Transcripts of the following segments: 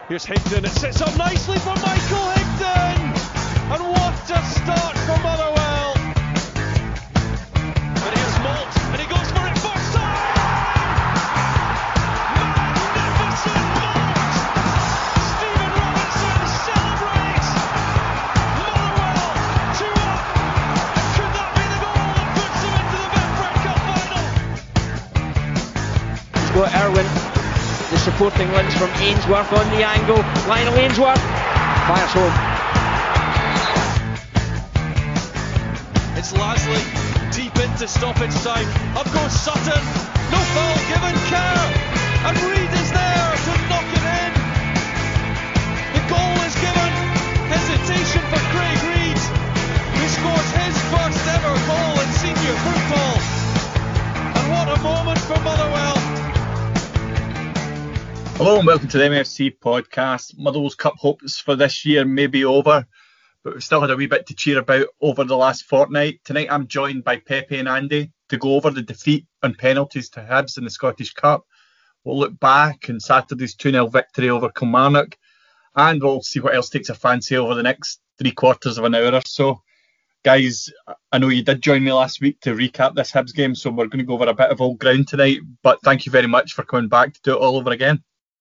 Here's Higdon, it sits up nicely for Michael Higdon! And what a start for Motherwell! But here's Malt, and he goes for it first time! Magnificent Malt! Stephen Robinson celebrates! Motherwell 2 up! And could that be the goal that puts them into the Betfred Cup final? He's got Irwin. The supporting links from Ainsworth on the angle. Lionel Ainsworth fires home. It's Lasley deep into stoppage time. Up goes Sutton. No foul given. Kerr. And Reid is there to knock it in. The goal is given. Hesitation for Craig Reid, who scores his first ever goal in senior football. And what a moment for Motherwell. Hello and welcome to the MFC podcast. Motherwell's Cup hopes for this year may be over, but we've still had a wee bit to cheer about over the last fortnight. Tonight I'm joined by Pepe and Andy to go over the defeat and penalties to Hibs in the Scottish Cup. We'll look back on Saturday's 2-0 victory over Kilmarnock, and we'll see what else takes our fancy over the next 3/4 of an hour or so. Guys, I know you did join me last week to recap this Hibs game, so we're going to go over a bit of old ground tonight, but thank you very much for coming back to do it all over again.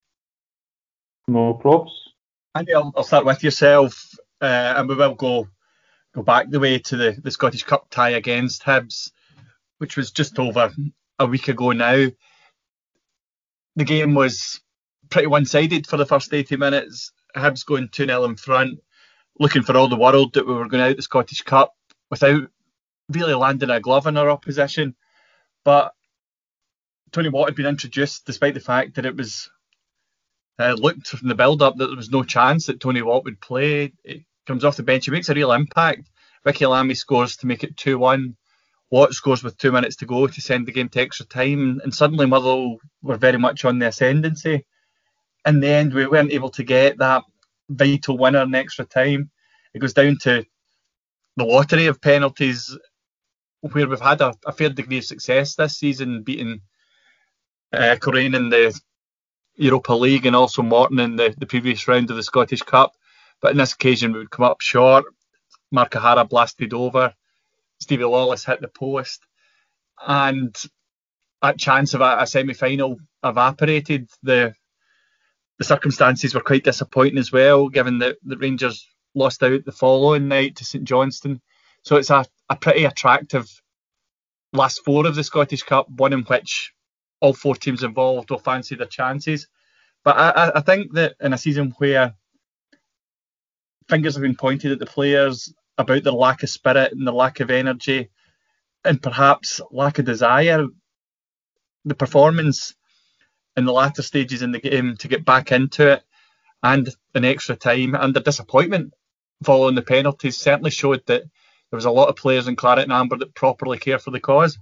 No props. Andy, I'll start with yourself, and we will go back the way to the Scottish Cup tie against Hibs, which was just over a week ago now. The game was pretty one-sided for the first 80 minutes. Hibs going 2-0 in front, looking for all the world that we were going out the Scottish Cup without really landing a glove in our opposition. But Tony Watt had been introduced despite the fact that it was looked from the build-up that there was no chance that Tony Watt would play. It comes off the bench, he makes a real impact. Ricky Lamy scores to make it 2-1. Watt scores with 2 minutes to go to send the game to extra time, and suddenly Motherwell were very much on the ascendancy. In the end, we weren't able to get that vital winner in extra time. It goes down to the lottery of penalties, where we've had a fair degree of success this season, beating Coleraine in the Europa League and also Morton in the previous round of the Scottish Cup. But on this occasion we would come up short. Mark O'Hara blasted over. Stevie Lawless hit the post. And that chance of a semi-final evaporated. The circumstances were quite disappointing as well, given that the Rangers lost out the following night to St Johnstone. So it's a pretty attractive last four of the Scottish Cup, one in which all four teams involved will fancy their chances. But I think that in a season where fingers have been pointed at the players about their lack of spirit and their lack of energy and perhaps lack of desire, the performance in the latter stages in the game to get back into it and in extra time and the disappointment following the penalties certainly showed that there was a lot of players in Claret and Amber that properly care for the cause.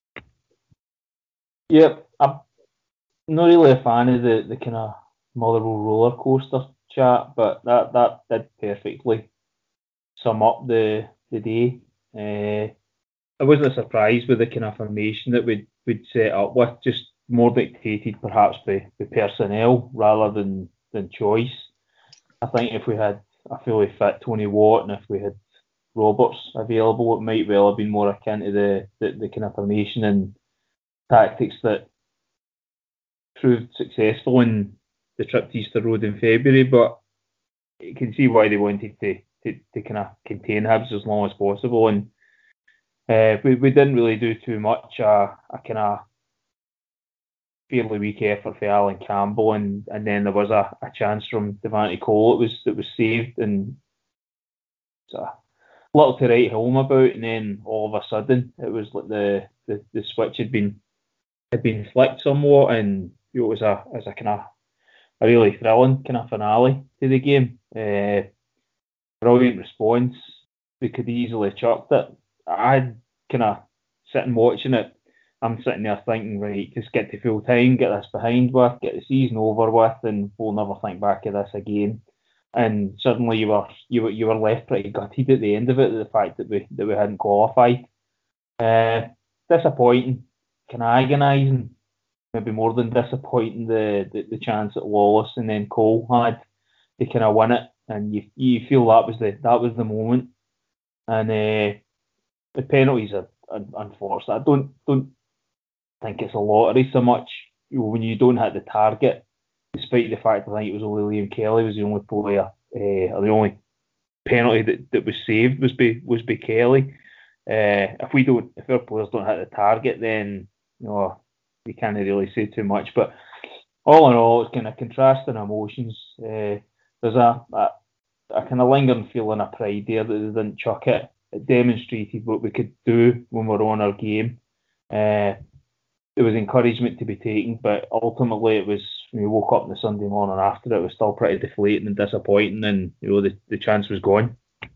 Yeah, I'm not really a fan of the kind of Motherwell roller coaster chat, but that did perfectly sum up the day. I wasn't surprised with the kind of formation that we'd set up with, just more dictated perhaps by personnel rather than choice. I think if we had a fully fit Tony Watt and if we had Roberts available, it might well have been more akin to the kind of formation and tactics that proved successful in the trip to Easter Road in February, but you can see why they wanted to kind of contain Hibs as long as possible, and we didn't really do too much. A kind of fairly weak effort for Alan Campbell, and then there was a chance from Devante Cole that was saved, and it's a little to write home about, and then all of a sudden it was like the switch had been flicked somewhat, and it was a kind of a really thrilling kind of finale to the game. Brilliant response. We could easily chucked it. I'd kind of sitting watching it. I'm sitting there thinking, right, just get to full time, get this behind with, get the season over with, and we'll never think back of this again. And suddenly you were left pretty gutted at the end of it, the fact that we hadn't qualified. Disappointing, kind of agonising, maybe more than disappointing, the chance that Wallace and then Cole had kind of win it, and you feel that was the moment. And the penalties are unfortunate. I don't think it's a lottery so much when you don't hit the target, despite the fact I think it was only Liam Kelly was the only player, or the only penalty that was saved was by Kelly. If our players don't hit the target, then we can't really say too much. But all in all, it's kind of contrasting emotions. There's a kind of lingering feeling of pride there that they didn't chuck it. It demonstrated what we could do when we're on our game. There was encouragement to be taken, but ultimately it was, when we woke up on the Sunday morning after it was still pretty deflating and disappointing, and the chance was gone.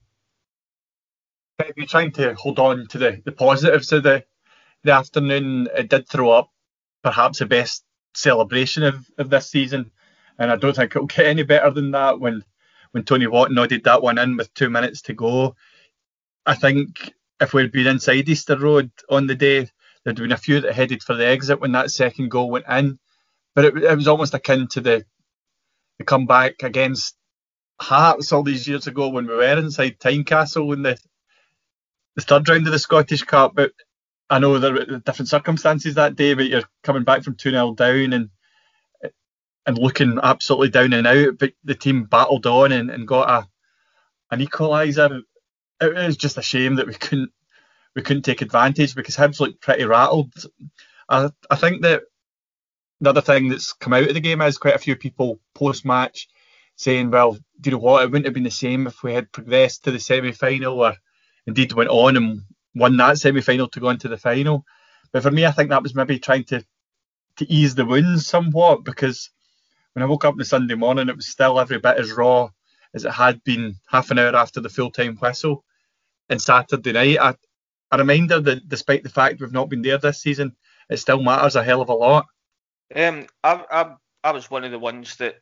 You're trying to hold on to the positives of the afternoon. It did throw up perhaps the best celebration of this season, and I don't think it'll get any better than that when Tony Watt nodded that one in with 2 minutes to go. I think if we'd been inside Easter Road on the day, there'd been a few that headed for the exit when that second goal went in, but it was almost akin to the comeback against Hearts all these years ago when we were inside Tynecastle in the third round of the Scottish Cup. But I know there were different circumstances that day, but you're coming back from 2-0 down and looking absolutely down and out, but the team battled on and got an equaliser. It was just a shame that we couldn't take advantage, because Hibs looked pretty rattled. I think that the other thing that's come out of the game is quite a few people post-match saying, well, do you know what, it wouldn't have been the same if we had progressed to the semi-final, or indeed went on and won that semi-final to go into the final. But for me, I think that was maybe trying to ease the wounds somewhat, because when I woke up on the Sunday morning, it was still every bit as raw as it had been half an hour after the full-time whistle. And Saturday night, a reminder that despite the fact we've not been there this season, it still matters a hell of a lot. I was one of the ones that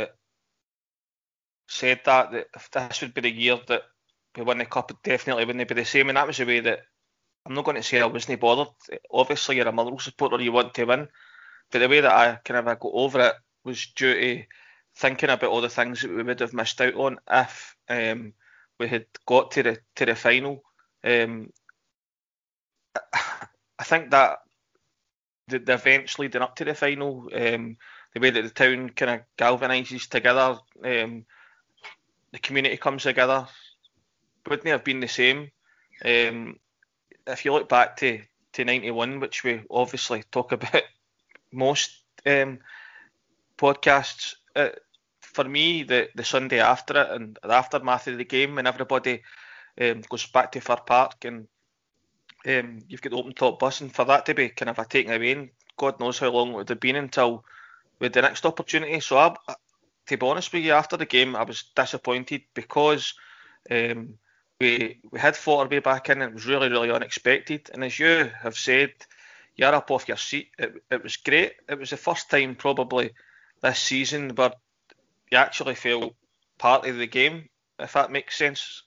said that if this would be the year that we win the cup, it definitely wouldn't be the same. And that was the way that, I'm not going to say I wasn't bothered. Obviously, you're a Motherwell supporter, you want to win. But the way that I kind of got over it was due to thinking about all the things that we would have missed out on if we had got to the final. I think that the events leading up to the final, the way that the town kind of galvanises together, the community comes together, wouldn't have been the same. If you look back to 91, which we obviously talk about most podcasts, for me, the Sunday after it and the aftermath of the game, when everybody goes back to Fir Park and you've got the open top bus, and for that to be kind of a taken away, and God knows how long it would have been until we had the next opportunity. So I, to be honest with you, after the game I was disappointed, because we had fought our way back in, and it was really, really unexpected. And as you have said, you're up off your seat. It was great. It was the first time probably this season where you actually felt part of the game, if that makes sense.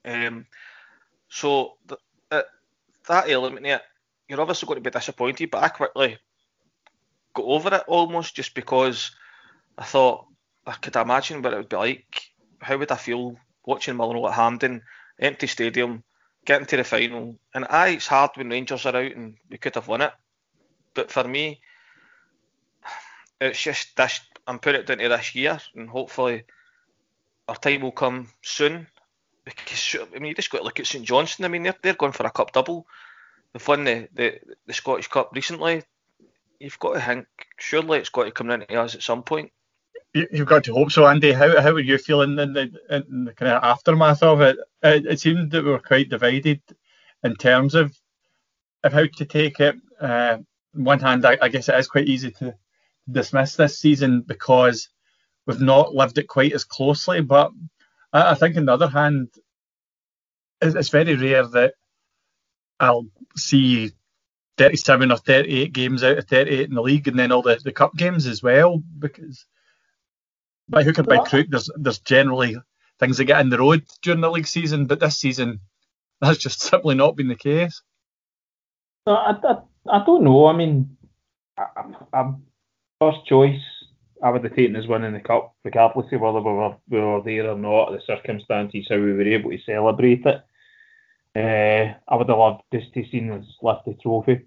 So that element there, you're obviously going to be disappointed, but I quickly got over it almost, just because I thought I could imagine what it would be like. How would I feel watching Motherwell at Hampden, empty stadium, getting to the final? And it's hard when Rangers are out and we could have won it. But for me, it's just this. I'm putting it down to this year, and hopefully our time will come soon. Because I mean, you just got to look at St Johnstone. I mean, they're going for a cup double. They've won the Scottish Cup recently. You've got to think, surely it's got to come into us at some point. You've got to hope so, Andy. How were you feeling in the kind of aftermath of it? It seemed that we were quite divided in terms of how to take it. On one hand, I guess it is quite easy to dismiss this season because we've not lived it quite as closely. But I think on the other hand, it's very rare that I'll see 37 or 38 games out of 38 in the league, and then all the cup games as well, because by hook or by crook, there's generally things that get in the road during the league season, but this season that's just simply not been the case. I don't know. I mean, I'm first choice I would have taken us winning the cup, regardless of whether we were there or not, the circumstances, how we were able to celebrate it. I would have loved just to see us lift the trophy.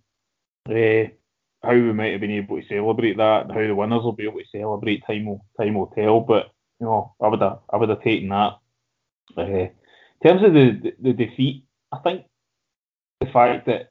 How we might have been able to celebrate that, and how the winners will be able to celebrate, time will tell. But I would have taken that. In terms of the defeat, I think the fact that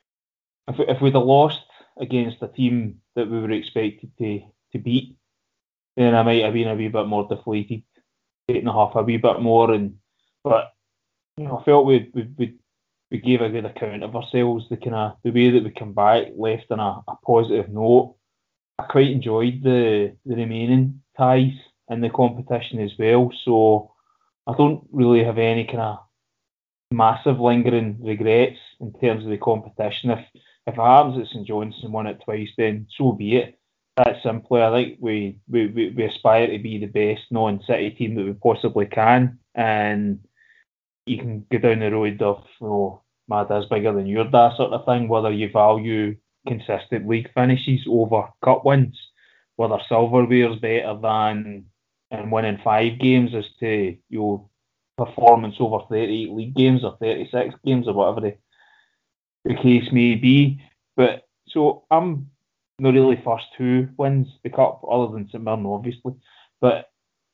if we'd have lost against a team that we were expected to beat, then I might have been a wee bit more deflated, taking half a wee bit more. But I felt we gave a good account of ourselves. The way that we come back left on a positive note. I quite enjoyed the remaining ties in the competition as well. So I don't really have any kind of massive lingering regrets in terms of the competition. If it happens that St Johnstone won it twice, then so be it. That's simply, I think we aspire to be the best non-City team that we possibly can, and you can go down the road of my dad's bigger than your dad sort of thing, whether you value consistent league finishes over cup wins, whether silverware's better than winning 5 games as to performance over 38 league games or 36 games or whatever the case may be. But so I'm not really first who wins the cup, other than St Mirren, obviously. But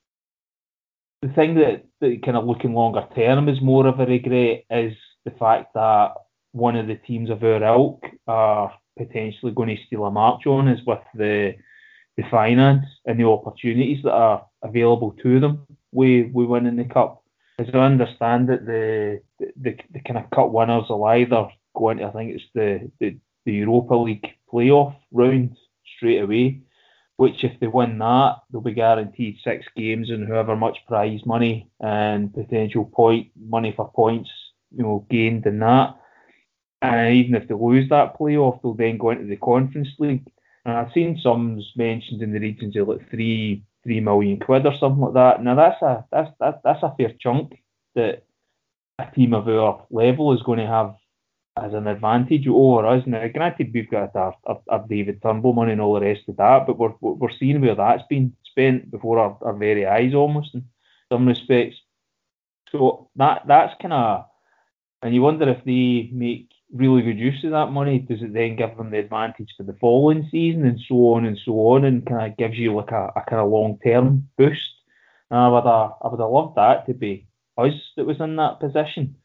the thing that kind of looking longer term is more of a regret is the fact that one of the teams of our ilk are potentially going to steal a march on us with the finance and the opportunities that are available to them. We winning the cup. As I understand it, the kind of cup winners will either go into, I think it's the Europa League playoff round straight away, which if they win that, they'll be guaranteed 6 games and however much prize money and potential money for points, gained in that. And even if they lose that playoff, they'll then go into the Conference League. And I've seen sums mentioned in the regions of like £3 million or something like that. Now that's a fair chunk that a team of our level is going to have as an advantage over us. Now, granted, we've got our David Turnbull money and all the rest of that, but we're seeing where that's been spent before our very eyes almost in some respects. So that's kind of, and you wonder if they make really good use of that money, does it then give them the advantage for the following season and so on, and kind of gives you like a kind of long-term boost. And I would have loved that to be us that was in that position.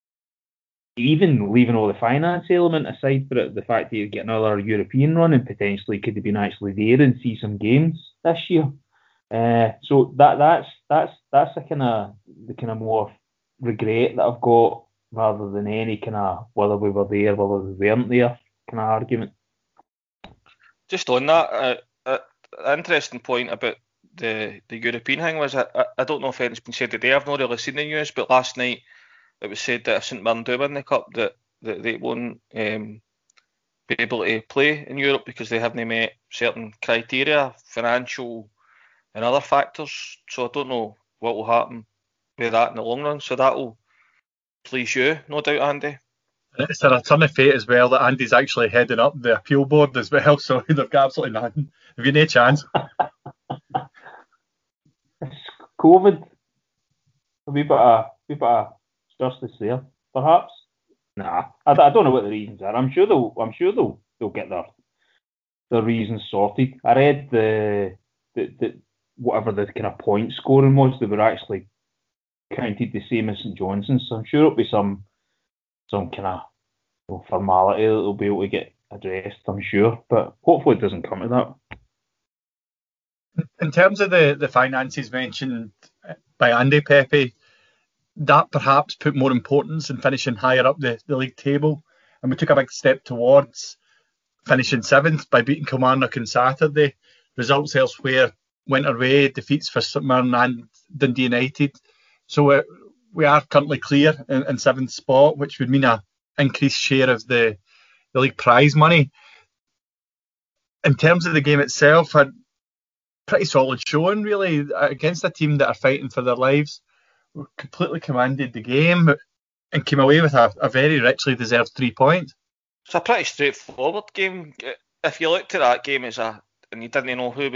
Even leaving all the finance element aside for it, the fact that you get another European run and potentially could have been actually there and see some games this year. So that's the kind of more regret that I've got, rather than any kind of whether we were there, whether we weren't there kind of argument. Just on that, interesting point about the European thing was, I don't know if anything's been said today, I've not really seen the news, but last night it was said that if St Mirren do win the cup, that they won't be able to play in Europe because they haven't met certain criteria, financial and other factors. So I don't know what will happen with that in the long run. So that will please you, no doubt, Andy. It's a turn of fate as well that Andy's actually heading up the appeal board as well, so they've got absolutely nothing. Have you no chance? It's COVID. A wee bit of justice there, perhaps. Nah, I don't know what the reasons are. I'm sure they'll get their reasons sorted. I read the whatever the kind of point scoring was, they were actually counted the same as St Johnstone, so I'm sure it'll be some kind of formality that they'll be able to get addressed, I'm sure, but hopefully it doesn't come to that. In terms of the finances mentioned by Andy, Pepe, that perhaps put more importance in finishing higher up the league table, and we took a big step towards finishing 7th by beating Kilmarnock on Saturday. Results elsewhere went our way, defeats for St Mirren and Dundee United. So we are currently clear in 7th spot, which would mean an increased share of the league prize money. In terms of the game itself, a pretty solid showing really against a team that are fighting for their lives. We completely commanded the game and came away with a very richly deserved 3 points. It's a pretty straightforward game. If you looked at that game and you didn't know who was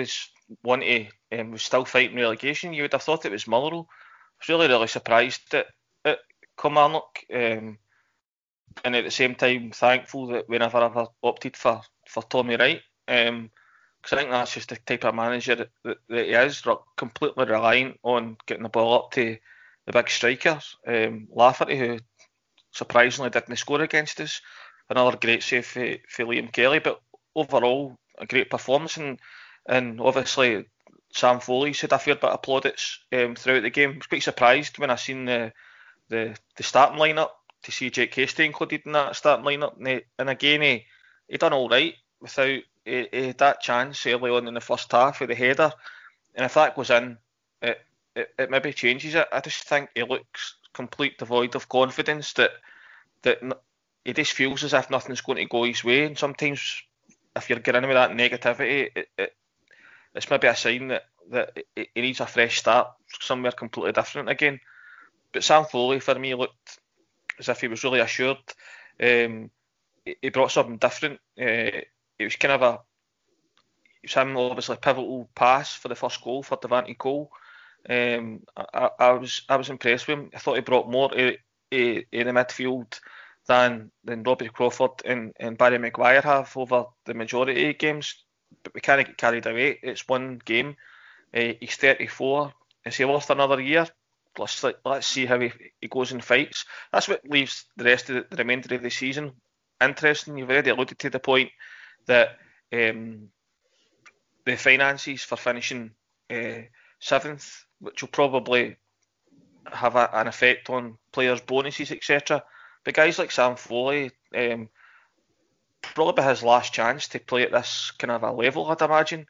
one was still fighting relegation, you would have thought it was Motherwell. I was really surprised at Kilmarnock, and at the same time thankful that we never ever opted for Tommy Wright, because I think that's just the type of manager that he is, completely reliant on getting the ball up to the big strikers. Lafferty, who surprisingly didn't score against us, another great save for Liam Kelly, but overall a great performance, and obviously Sam Foley's had a fair bit of plaudits throughout the game. I was quite surprised when I seen the starting lineup to see Jake Hastie included in that starting lineup, and again he done all right without he had that chance early on in the first half with the header, and if that goes in, it maybe changes it. I just think he looks complete devoid of confidence, that he just feels as if nothing's going to go his way, and sometimes if you're getting in with that negativity, it's maybe a sign that he needs a fresh start somewhere completely different again. But Sam Foley for me looked as if he was really assured. He brought something different. It was kind of him obviously pivotal pass for the first goal for Devante Cole. I was impressed with him. I thought he brought more in the midfield than Robbie Crawford and Barry Maguire have over the majority of games. But we can't get carried away. It's one game. He's 34. Is he worth another year? Let's see how he goes and fights. That's what leaves the rest of the remainder of the season interesting. You've already alluded to the point that the finances for finishing 7th, which will probably have an effect on players' bonuses, etc. But guys like Sam Foley, probably his last chance to play at this kind of a level, I'd imagine.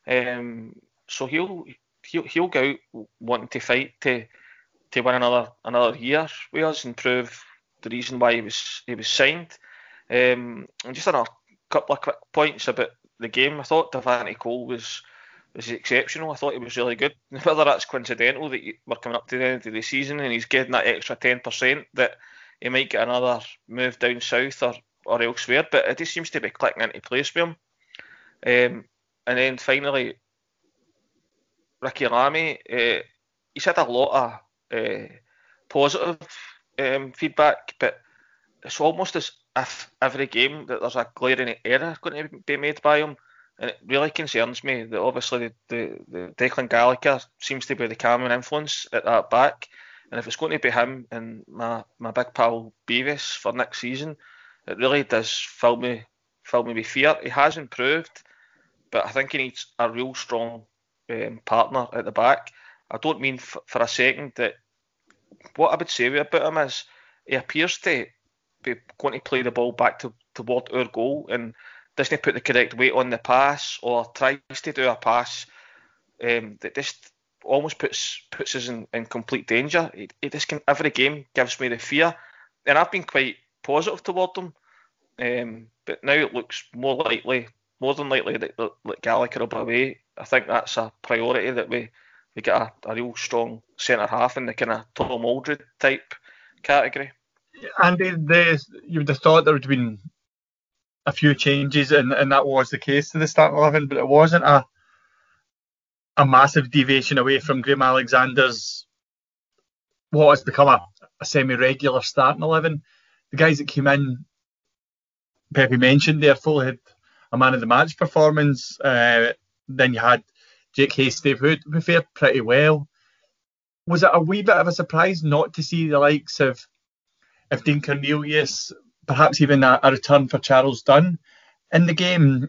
So he'll go out wanting to fight to win another year with us and prove the reason why he was signed. And just another couple of quick points about the game. I thought Devante Cole was exceptional. I thought he was really good. Whether that's coincidental that we're coming up to the end of the season and he's getting that extra 10%, that he might get another move down south or elsewhere, but it just seems to be clicking into place with him. And then finally, Ricky Lamy, he's had a lot of positive feedback, but it's almost as if every game that there's a glaring error going to be made by him, and it really concerns me that obviously the Declan Gallagher seems to be the calming influence at that back, and if it's going to be him and my big pal Beavis for next season, it really does fill me with fear. He has improved, but I think he needs a real strong partner at the back. I don't mean for a second that what I would say about him is he appears to be going to play the ball back toward our goal and doesn't put the correct weight on the pass or tries to do a pass that just almost puts us in complete danger. He just every game gives me the fear, and I've been quite positive toward him, but now it looks more than likely that Gallagher will be away. I think that's a priority, that we get a real strong centre half in the kind of Tom Aldred type category. Andy, you would have thought there would have been a few changes, and that was the case to the starting 11, but it wasn't a massive deviation away from Graham Alexander's what has become a semi-regular starting 11. The guys that came in, Pepe mentioned there, Foley had a man of the match performance. Then you had Jake Hastie, who fared pretty well. Was it a wee bit of a surprise not to see the likes of Dean Cornelius, perhaps even a return for Charles Dunn in the game,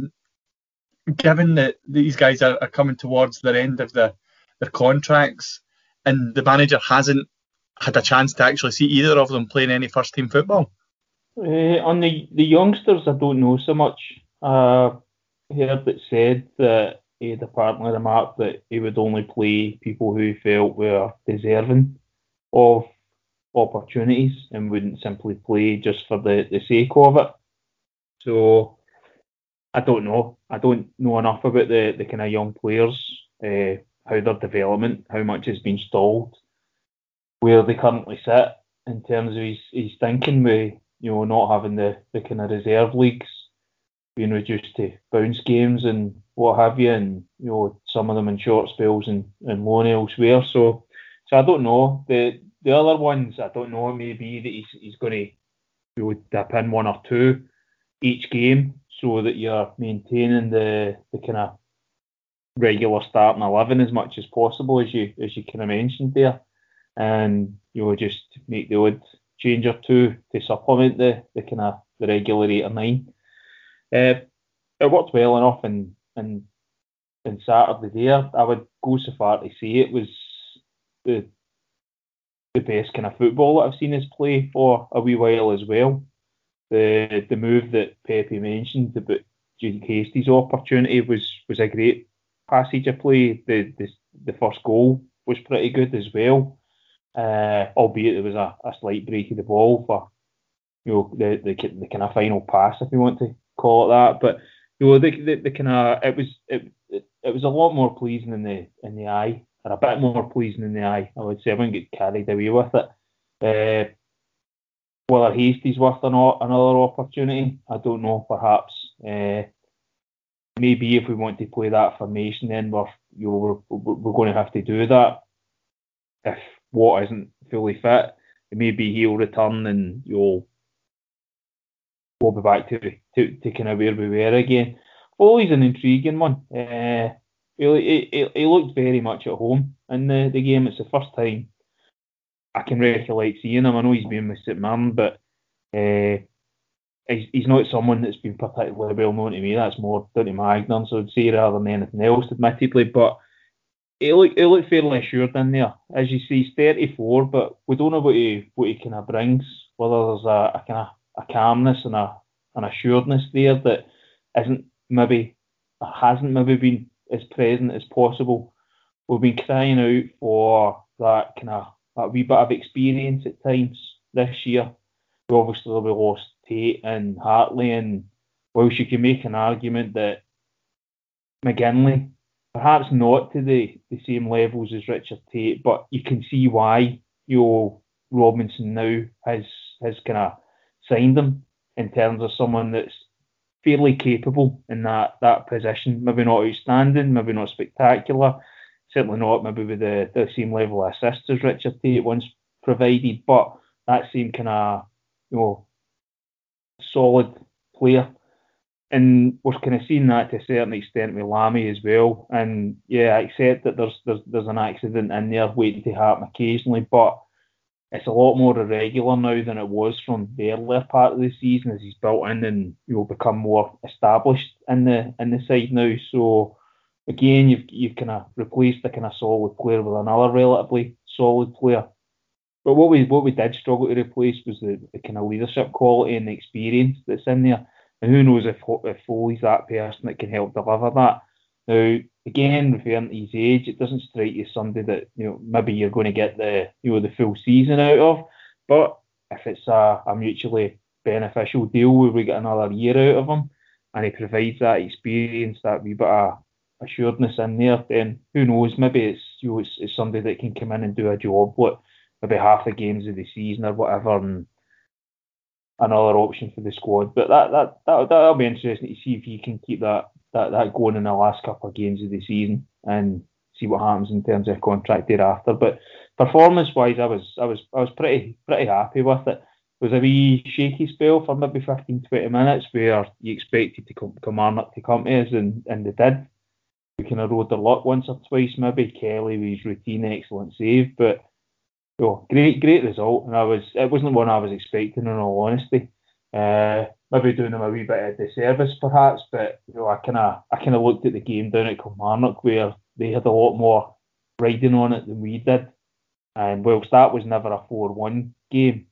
given that these guys are coming towards their end of their contracts and the manager hasn't had a chance to actually see either of them playing any first team football? On the youngsters, I don't know so much. I heard it said that he had apparently remarked that he would only play people who felt were deserving of opportunities and wouldn't simply play just for the sake of it. So I don't know. I don't know enough about the kind of young players, how their development, how much has been stalled, where they currently sit in terms of his thinking with not having the kind of reserve leagues. being reduced to bounce games and what have you, and some of them in short spells and loan elsewhere. So I don't know. The other ones, I don't know. Maybe that he's going to dip in one or two each game so that you're maintaining the kind of regular starting 11 as much as possible, as you kind of mentioned there, and just make the odd change or two to supplement the kind of the regular 8 or 9. It worked well enough in Saturday there. I would go so far to say it was the best kind of football that I've seen us play for a wee while as well. The move that Pepe mentioned about Jake Hastie's opportunity was a great passage of play. The first goal was pretty good as well, albeit there was a slight break of the ball for the kind of final pass, if you want to call it that. But the kind of it was a lot more pleasing in the eye, or a bit more pleasing in the eye, I would say. I wouldn't get carried away with it. Whether Hastie's worth or not another opportunity, I don't know. Perhaps maybe if we want to play that formation, then we're going to have to do that. If Watt isn't fully fit, maybe he'll return and we'll be back to kind of where we were again. Foley's an intriguing one. He looked very much at home in the game. It's the first time I can recollect seeing him. I know he's been with St Mirren, but he's not someone that's been particularly well known to me. That's more down to my ignorance, I would say, rather than anything else, admittedly. But he looked fairly assured in there. As you see, he's 34, but we don't know what he kind of brings. Whether there's a kind of a calmness and an assuredness there that hasn't maybe been as present as possible. We've been crying out for that kind of that wee bit of experience at times this year. We obviously lost Tate and Hartley, and whilst you can make an argument that McGinley, perhaps not to the same levels as Richard Tate, but you can see why Robinson now has kind of signed him in terms of someone that's fairly capable in that position. Maybe not outstanding, maybe not spectacular, certainly not maybe with the same level of assists as Richard Tate once provided, but that same kind of solid player. And we're kind of seeing that to a certain extent with Lamie as well. And yeah, I accept that there's an accident in there waiting to happen occasionally, but it's a lot more irregular now than it was from the earlier part of the season as he's built in and become more established in the side now. So again, you've kind of replaced the kind of solid player with another relatively solid player. But what we did struggle to replace was the kind of leadership quality and the experience that's in there. And who knows if Foley's that person that can help deliver that. Now, again, referring to his age, it doesn't strike you as somebody that maybe you're going to get the full season out of. But if it's a mutually beneficial deal where we get another year out of him, and he provides that experience, that wee bit of assuredness in there, then who knows? Maybe it's somebody that can come in and do a job, maybe half the games of the season or whatever, and another option for the squad. But that'll be interesting to see if he can keep that going in the last couple of games of the season and see what happens in terms of contract thereafter. But performance-wise, I was pretty happy with it. It was a wee shaky spell for maybe 15-20 minutes where you expected Kilmarnock to come to us, and they did. We kind of rode their luck once or twice, maybe. Kelly with his routine excellent save, but great result. And it wasn't one I was expecting, in all honesty. Maybe doing them a wee bit of disservice, perhaps, but I kind of looked at the game down at Kilmarnock where they had a lot more riding on it than we did, and whilst that was never a 4-1 game,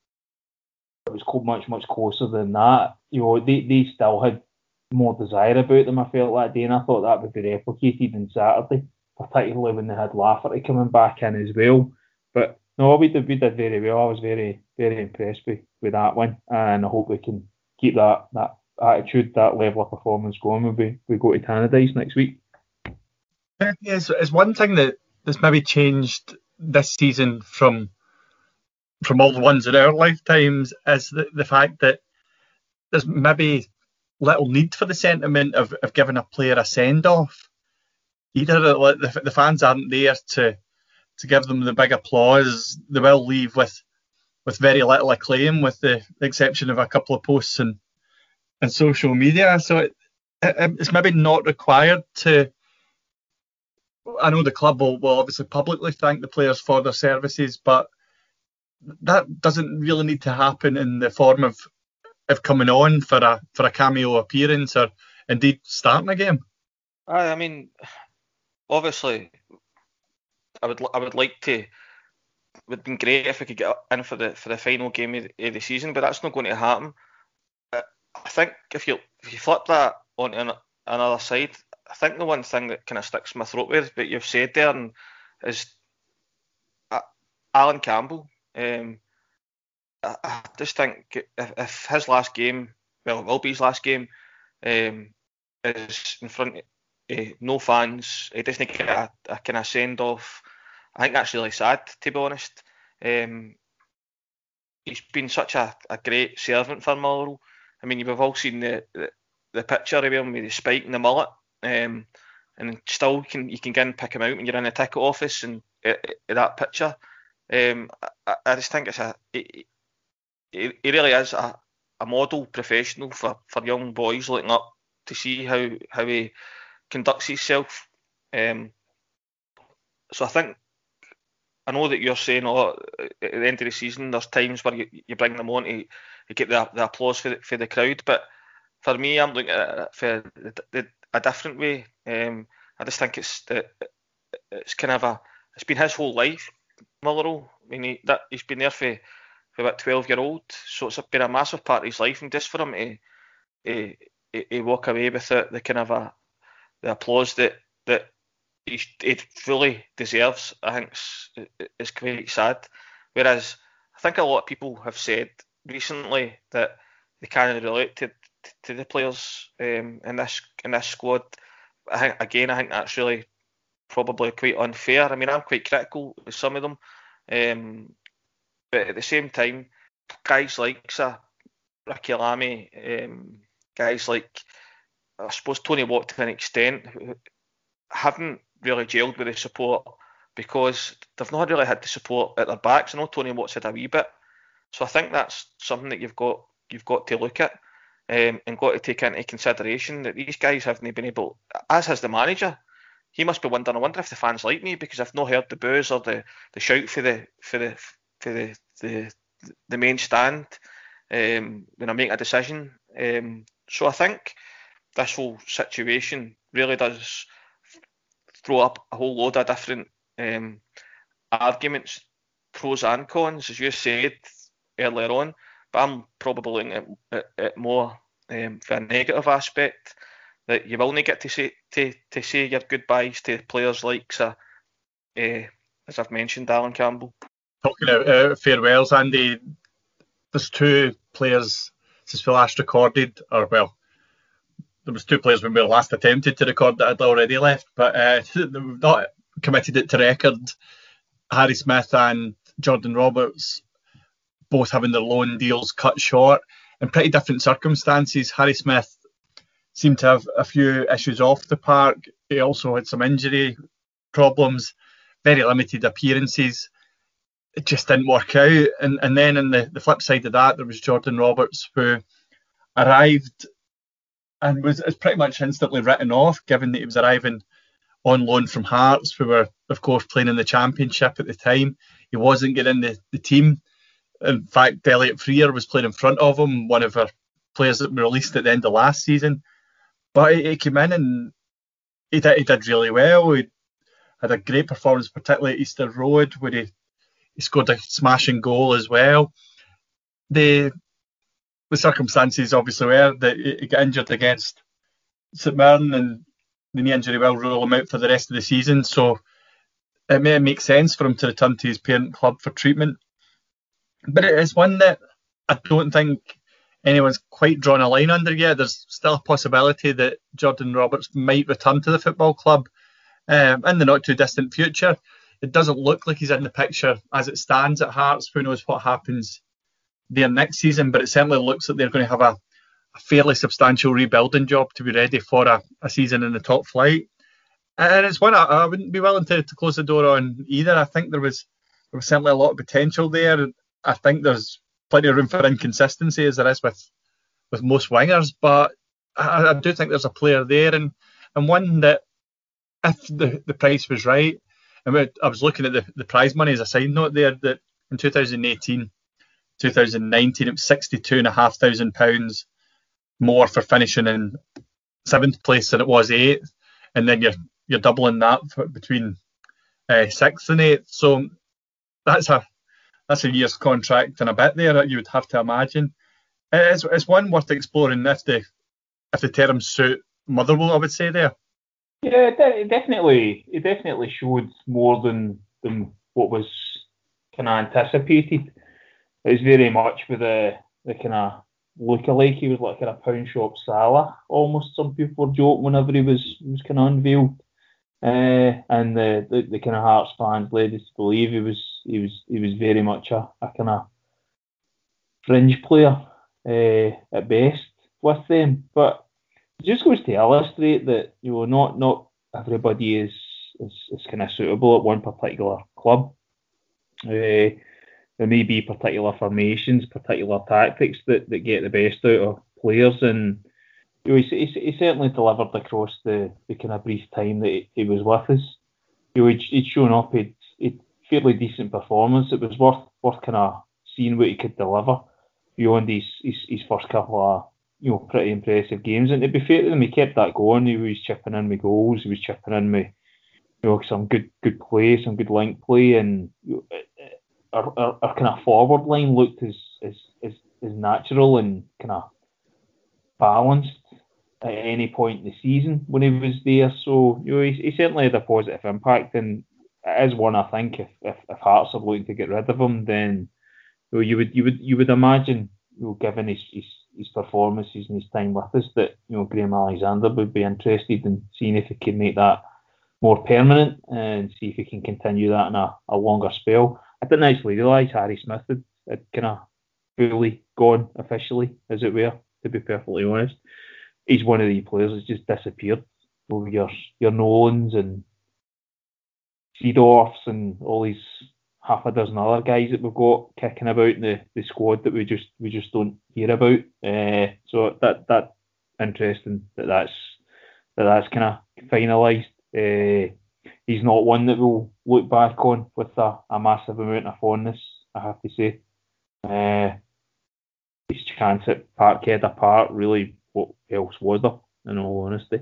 it was much closer than that. They still had more desire about them, I felt, that day, and I thought that would be replicated on Saturday, particularly when they had Lafferty coming back in as well. But no, we did very well. I was very, very impressed with that one, and I hope we can keep that attitude, that level of performance going when we go to Tannadice next week. Yes, it's one thing that's maybe changed this season from all the ones in our lifetimes is the fact that there's maybe little need for the sentiment of giving a player a send-off. Either the fans aren't there to give them the big applause. They will leave with very little acclaim, with the exception of a couple of posts and social media. So it's maybe not required to. I know the club will obviously publicly thank the players for their services, but that doesn't really need to happen in the form of coming on for a cameo appearance or indeed starting a game. I mean, obviously, I would like to. It would have been great if we could get in for the final game of the season, but that's not going to happen. I think if you flip that onto another side, I think the one thing that kind of sticks in my throat with what you've said there is Alan Campbell. I just think if his last game, well, it will be his last game, is in front of no fans, he doesn't get a kind of send off. I think that's really sad, to be honest. He's been such a great servant for Motherwell. I mean, we've all seen the picture of him with the spike and the mullet, and still you can go and pick him out when you're in the ticket office and that picture. I just think he really is a model professional for young boys looking up to see how he conducts himself. So I know that you're saying, at the end of the season, there's times where you bring them on to get the applause for the crowd, but for me, I'm looking at it for a different way. I just think it's kind of it's been his whole life, Motherwell. I mean, he's been there for about 12-year-old, so it's been a massive part of his life, and just for him to walk away with the kind of the applause that he fully deserves, I think is quite sad. Whereas I think a lot of people have said recently that they can't relate to the players in this squad. I think that's really probably quite unfair. I mean, I'm quite critical of some of them, but at the same time, guys like Ricky Lamy, guys like, I suppose, Tony Watt to an extent, who haven't really gelled with the support because they've not really had the support at their backs. I know Tony Watt's had a wee bit, so I think that's something that you've got to look at and got to take into consideration, that these guys haven't been able, as has the manager. He must be wondering, I wonder if the fans like me, because I've not heard the boos or the shout for the main stand when I make a decision. So I think this whole situation really does throw up a whole load of different arguments, pros and cons, as you said earlier on. But I'm probably looking at more for a negative aspect, that you will not get to say your goodbyes to players like, as I've mentioned, Alan Campbell. Talking about farewells, Andy, there's two players since we last recorded, or well, there was two players when we last attempted to record that had already left, but we've not committed it to record. Harry Smith and Jordan Roberts both having their loan deals cut short in pretty different circumstances. Harry Smith seemed to have a few issues off the park. He also had some injury problems, very limited appearances. It just didn't work out. And then on the flip side of that, there was Jordan Roberts, who arrived and was pretty much instantly written off, given that he was arriving on loan from Hearts, who were, of course, playing in the Championship at the time. He wasn't getting the team. In fact, Elliot Freer was playing in front of him, one of our players that were released at the end of last season. But he came in and he did really well. He had a great performance, particularly at Easter Road, where he scored a smashing goal as well. The circumstances obviously were that he got injured against St Mirren, and the knee injury will rule him out for the rest of the season. So it may make sense for him to return to his parent club for treatment. But it is one that I don't think anyone's quite drawn a line under yet. There's still a possibility that Jordan Roberts might return to the football club in the not too distant future. It doesn't look like he's in the picture as it stands at Hearts. Who knows what happens there next season, but it certainly looks like they're going to have fairly substantial rebuilding job to be ready for a season in the top flight. And it's one I wouldn't be willing to close the door on either. I think there was certainly a lot of potential there. I think there's plenty of room for inconsistency, as there is with most wingers, but I do think there's a player there, and one that, if the price was right, and I was looking at the prize money as a side note there, that in 2018, 2019, it was £62,500 more for finishing in 7th place than it was 8th, and then you're doubling that between 6th and 8th. So that's a year's contract and a bit there, you would have to imagine. It's one worth exploring if the terms suit Motherwell, I would say there. Yeah, it definitely showed more than what was kind of anticipated. It was very much with the kind of look-alike. He was like kind of pound shop Salah, almost. Some people were joking whenever he was kind of unveiled, and the kind of Hearts fans led us to believe he was very much a kind of fringe player at best with them. But it just goes to illustrate that not everybody is kind of suitable at one particular club. There may be particular formations, particular tactics that get the best out of players, and he certainly delivered across the kind of brief time that he was with us. He'd shown up, he'd fairly decent performance. It was worth kind of seeing what he could deliver beyond his first couple of pretty impressive games. And to be fair to him, he kept that going. He was chipping in with goals. He was chipping in with some good play, some good link play, and our kind of forward line looked as natural and kind of balanced at any point in the season when he was there. So he certainly had a positive impact, and it is one I think if Hearts are looking to get rid of him, then you would imagine, given his performances and his time with us, that Graham Alexander would be interested in seeing if he can make that more permanent and see if he can continue that in a longer spell. I didn't actually realise Harry Smith had kind of fully gone officially, as it were, to be perfectly honest. He's one of the players that's just disappeared. Over your Nolans and Seedorfs and all these half a dozen other guys that we've got kicking about in the squad that we just don't hear about. So that's interesting that's kind of finalised. He's not one that we'll look back on with a massive amount of fondness, I have to say. His chance at Parkhead apart, really, what else was there, in all honesty?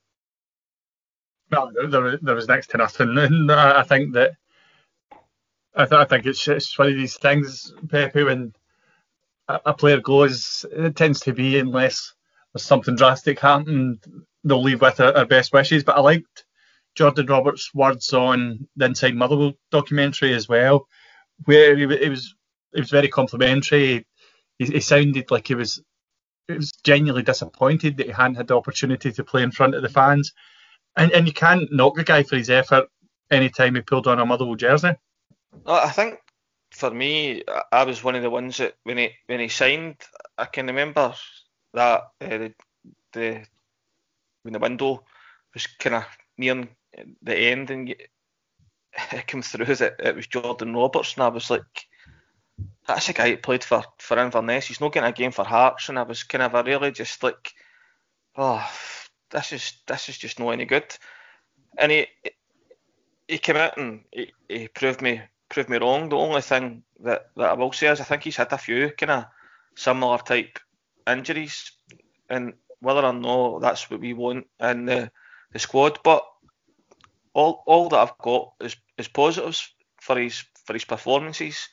No, there was next to nothing, and I think that I think it's one of these things, Pepe, when a player goes, it tends to be, unless there's something drastic happened, they'll leave with our best wishes. But I liked Jordan Roberts' words on the Inside Motherwell documentary as well, where it was very complimentary. He sounded like he was genuinely disappointed that he hadn't had the opportunity to play in front of the fans, and you can't knock the guy for his effort any time he pulled on a Motherwell jersey. I think for me, I was one of the ones that when he signed, I can remember that when the window was kind of nearing the end and it came through that it was Jordan Roberts, and I was like, that's a guy that played for Inverness. He's not getting a game for Hearts, and I was kind of really just like, oh, this is just not any good. And he came out and he proved me wrong. The only thing that I will say is I think he's had a few kind of similar type injuries, and whether or not that's what we want in the squad, but all that I've got is positives for his performances,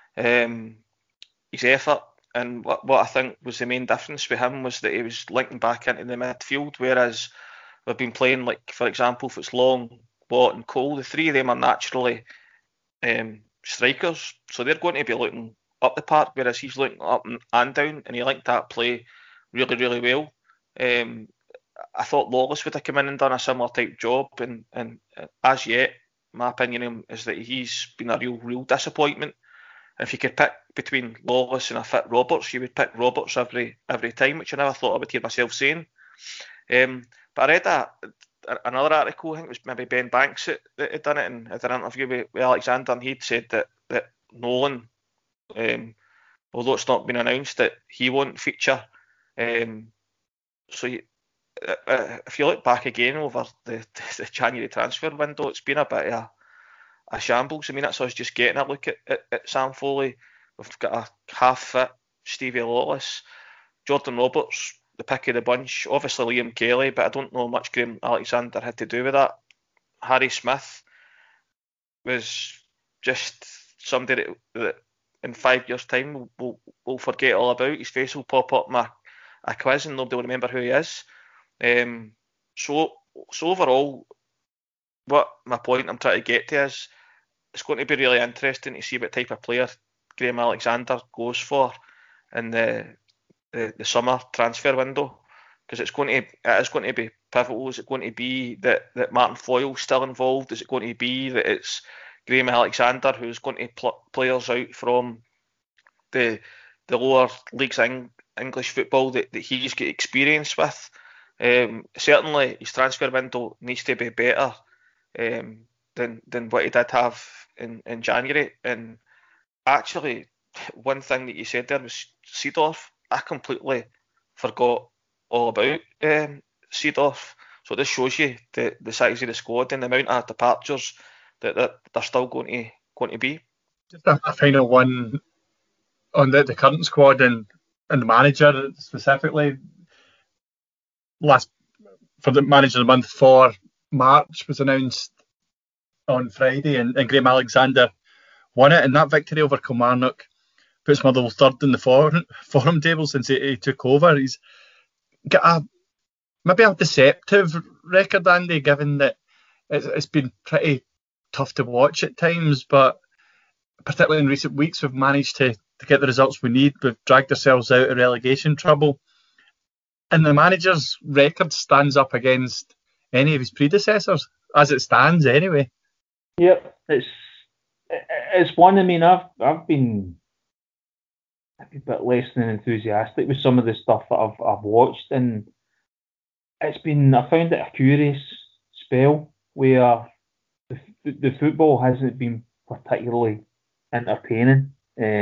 his effort, and what I think was the main difference with him was that he was linking back into the midfield, whereas we've been playing, like, for example, if it's Long, Watt and Cole, the three of them are naturally strikers, so they're going to be looking up the park, whereas he's looking up and down, and he liked that play really, really well. I thought Lawless would have come in and done a similar type job, and as yet, my opinion is that he's been a real disappointment. If you could pick between Lawless and a fit Roberts, you would pick Roberts every time, which I never thought I would hear myself saying. But I read another article, I think it was maybe Ben Banks that had done it, and had an interview with Alexander, and he'd said that Nolan, although it's not been announced, that he won't feature. So if you look back again over the January transfer window, it's been a bit of a shambles. I mean, that's us just getting a look at Sam Foley. We've got a half-fit Stevie Lawless, Jordan Roberts, the pick of the bunch, obviously Liam Kelly, but I don't know how much Graham Alexander had to do with that. Harry Smith was just somebody that in 5 years' time we'll forget all about. His face will pop up in a quiz and nobody will remember who he is. So overall, what my point I'm trying to get to is, it's going to be really interesting to see what type of player Graham Alexander goes for in the summer transfer window, because it is going to be pivotal. Is it going to be that Martin Foyle's still involved? Is it going to be that it's Graham Alexander who's going to pluck players out from the lower leagues in English football that he's got experience with? Certainly his transfer window needs to be better than what he did have in January. And actually, one thing that you said there was Seedorf. I completely forgot all about Seedorf. So this shows you the size of the squad and the amount of departures that they're still going to be. Just a final one on the current squad and the manager specifically. For the manager of the month for March was announced on Friday, and Graham Alexander won it, and that victory over Kilmarnock puts Motherwell third in the forum table since he took over. He's got maybe a deceptive record, Andy, given that it's been pretty tough to watch at times, but particularly in recent weeks we've managed to get the results we need. We've dragged ourselves out of relegation trouble, and the manager's record stands up against any of his predecessors, as it stands anyway. Yep, it's one. I mean, I've been a bit less than enthusiastic with some of the stuff that I've watched, and I found it a curious spell where the football hasn't been particularly entertaining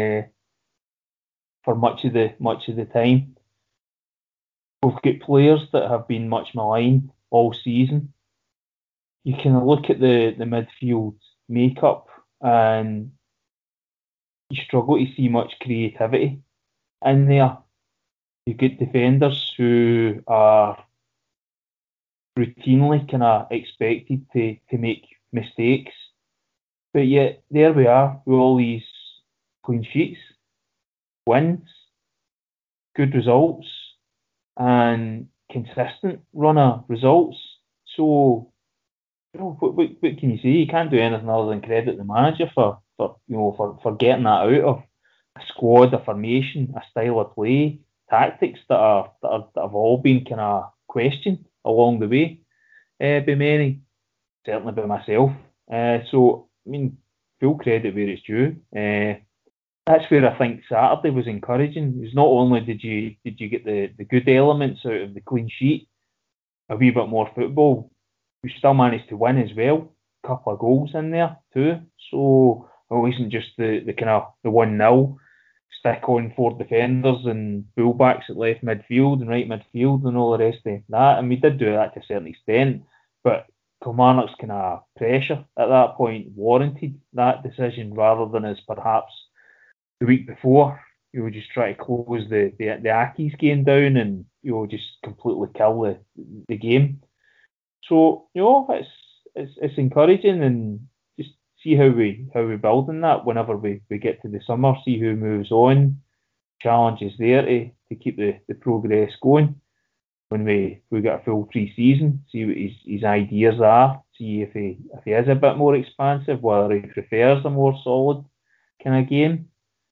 for much of the time. We've got players that have been much maligned all season. You can look at the midfield makeup and you struggle to see much creativity in there. You've got defenders who are routinely kind of expected to make mistakes, but yet there we are with all these clean sheets, wins, good results, and consistent run of results. So, what can you say? You can't do anything other than credit the manager for getting that out of a squad, a formation, a style of play, tactics that have all been kind of questioned along the way by many, certainly by myself. So, I mean, full credit where it's due. That's where I think Saturday was encouraging. It was not only did you get the good elements out of the clean sheet, a wee bit more football, we still managed to win as well. A couple of goals in there too. So it wasn't just the kind of the 1-0 stick on 4 defenders and fullbacks at left midfield and right midfield and all the rest of that. And we did do that to a certain extent, but Kilmarnock's kind of pressure at that point warranted that decision, rather than as perhaps the week before you would just try to close the Accies game down and just completely kill the game. So it's encouraging, and just see how we build on that whenever we get to the summer. See who moves on, challenges there to keep the progress going. When we get a full pre-season, see what his ideas are. See if he is a bit more expansive, whether he prefers a more solid kind of game.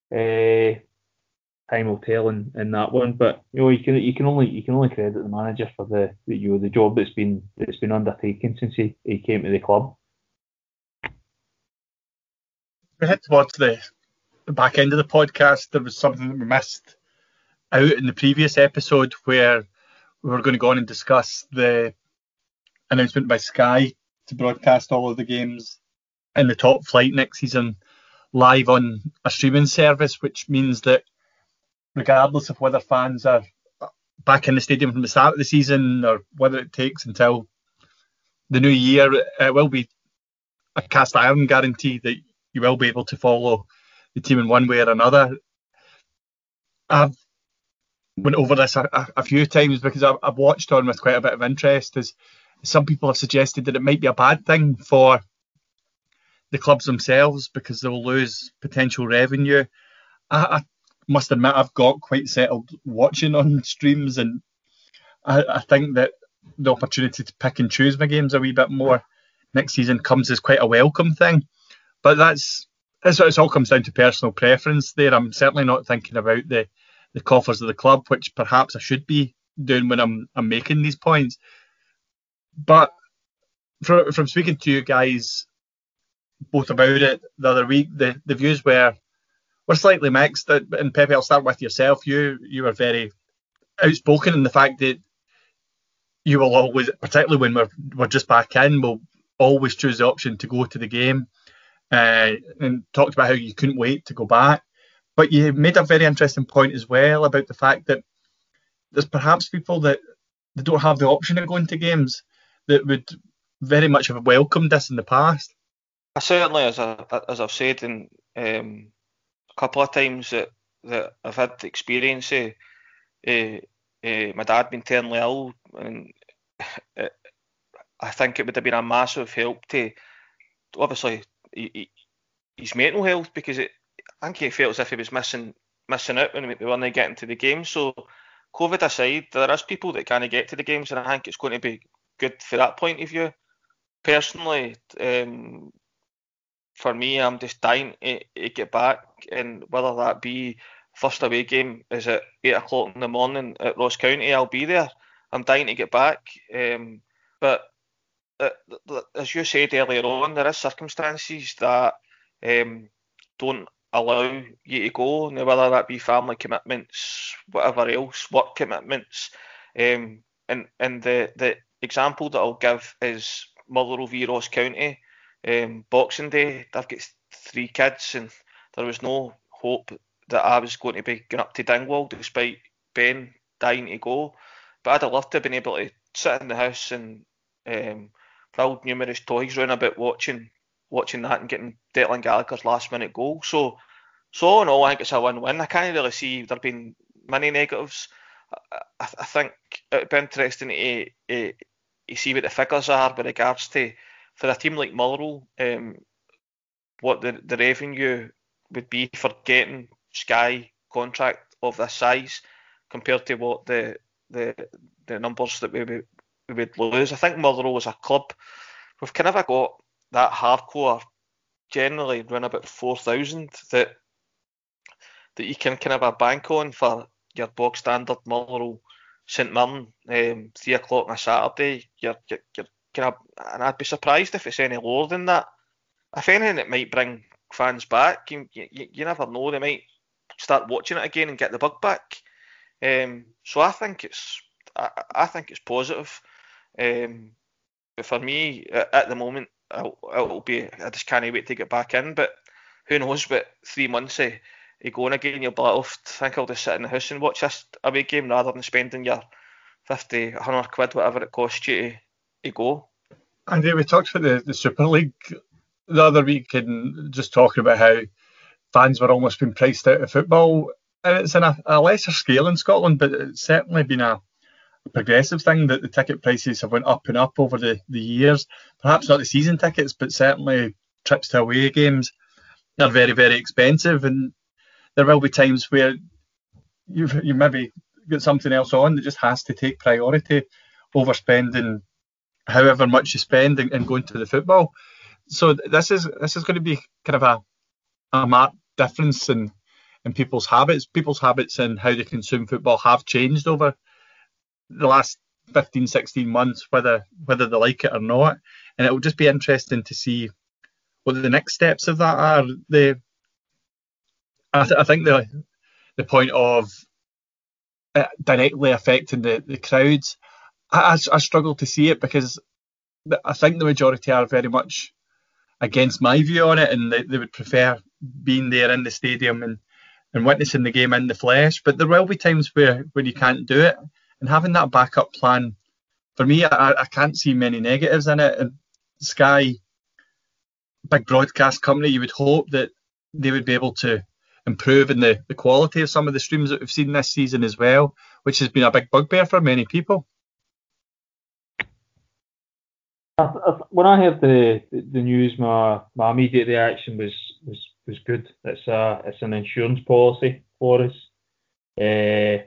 Time will tell in that one, but you can only credit the manager for the job that's been undertaken since he came to the club. We head towards the the back end of the podcast, there was something that we missed out in the previous episode where we were going to go on and discuss the announcement by Sky to broadcast all of the games in the top flight next season live on a streaming service, which means that regardless of whether fans are back in the stadium from the start of the season or whether it takes until the new year, it will be a cast iron guarantee that you will be able to follow the team in one way or another. I've went over this a few times because I've watched on with quite a bit of interest, as some people have suggested that it might be a bad thing for the clubs themselves because they'll lose potential revenue. I must admit I've got quite settled watching on streams, and I think that the opportunity to pick and choose my games a wee bit more next season comes as quite a welcome thing. But it all comes down to personal preference there. I'm certainly not thinking about the coffers of the club, which perhaps I should be doing when I'm making these points. But from speaking to you guys both about it the other week, the views were slightly mixed. And Pepe, I'll start with yourself. You were very outspoken in the fact that you will always, particularly when we're just back in, will always choose the option to go to the game, and talked about how you couldn't wait to go back. But you made a very interesting point as well about the fact that there's perhaps people that they don't have the option of going to games that would very much have welcomed this in the past. I certainly, as I've said in a couple of times that I've had the experience of my dad being terminally ill, and I think it would have been a massive help to obviously his mental health, because I think he felt as if he was missing out when we weren't getting to the game. So COVID aside, there is people that can't get to the games, and I think it's going to be good for that point of view. Personally, for me, I'm just dying to get back, and whether that be first away game is at 8 o'clock in the morning at Ross County, I'll be there. I'm dying to get back. But as you said earlier on, there are circumstances that don't allow you to go, now whether that be family commitments, whatever else, work commitments. And the example that I'll give is Motherwell v Ross County. Boxing Day, I've got 3 kids, and there was no hope that I was going to be going up to Dingwall despite Ben dying to go. But I'd have loved to have been able to sit in the house and build numerous toys around about watching that and getting Declan Gallagher's last minute goal. So all in all, I think it's a win-win. I can't really see there being many negatives. I think it'd be interesting to see what the figures are with regards to, for a team like Motherwell, what the revenue would be for getting Sky contract of this size compared to what the numbers that we would lose. I think Motherwell as a club, we've kind of got that hardcore, generally run about 4,000 that you can kind of a bank on for your bog standard Motherwell St Mirren 3 o'clock on a Saturday. You're kind of, and I'd be surprised if it's any lower than that. If anything, it might bring fans back. You never know, they might start watching it again and get the bug back. So I think it's positive. But for me, at the moment, it'll be, I just can't wait to get back in. But who knows? But 3 months of going again, you'll be like, I think I'll just sit in the house and watch this away game rather than spending your 50, 100 quid, whatever it costs you to go. Andy, we talked about the Super League the other week and just talking about how fans were almost being priced out of football. And it's in a lesser scale in Scotland, but it's certainly been a progressive thing that the ticket prices have went up and up over the years. Perhaps not the season tickets, but certainly trips to away games are very, very expensive. And there will be times where you maybe get something else on that just has to take priority over spending however much you spend and going to the football. So this is going to be kind of a marked difference in people's habits. People's habits and how they consume football have changed over the last 15, 16 months, whether they like it or not. And it will just be interesting to see what the next steps of that are. I think the point of directly affecting the crowds, I struggle to see it, because I think the majority are very much against my view on it, and they would prefer being there in the stadium and witnessing the game in the flesh. But there will be times when you can't do it, and having that backup plan, for me, I can't see many negatives in it. And Sky, big broadcast company, you would hope that they would be able to improve in the quality of some of the streams that we've seen this season as well, which has been a big bugbear for many people. When I heard the news, my immediate reaction was good. It's an insurance policy for us. If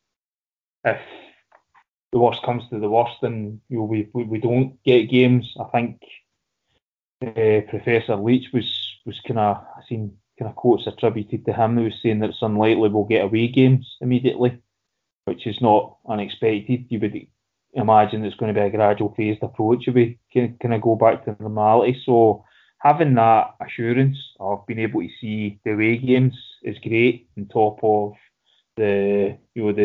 the worst comes to the worst, and we don't get games, I think Professor Leach was kind of, I seen kind of quotes attributed to him, who was saying that it's unlikely we'll get away games immediately, which is not unexpected. You would imagine it's going to be a gradual phased approach if we can kind of go back to normality. So having that assurance of being able to see the away games is great, on top of the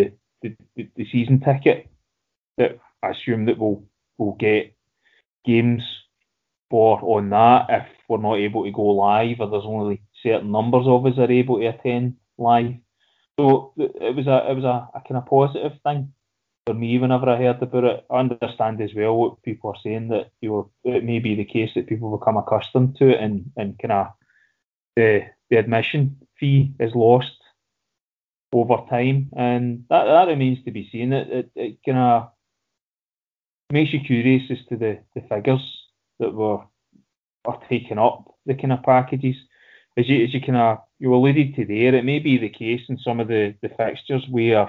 season ticket that I assume that we'll get games for on that if we're not able to go live, or there's only certain numbers of us are able to attend live. So it was a kind of positive thing for me whenever I heard about it. I understand as well what people are saying, that it may be the case that people become accustomed to it, and kind of the admission fee is lost over time, and that remains to be seen. It kind of makes you curious as to the figures that are taking up the kind of packages. As you kind of you alluded to there, it may be the case in some of the fixtures where